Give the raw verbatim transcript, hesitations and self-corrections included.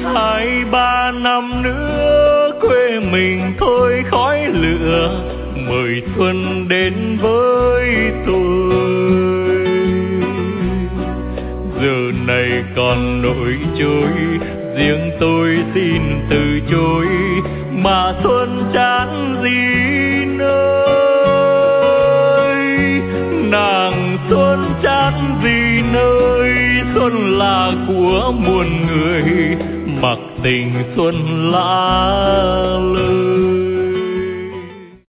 hai ba năm nữa quê mình thôi khói lửa, mời xuân đến với tôi. Giờ này còn nỗi trôi, riêng tôi xin từ chối, mà xuân chán gì nơi. Nàng xuân chán gì nơi, xuân là của muôn người, mặc tình xuân lạ lời.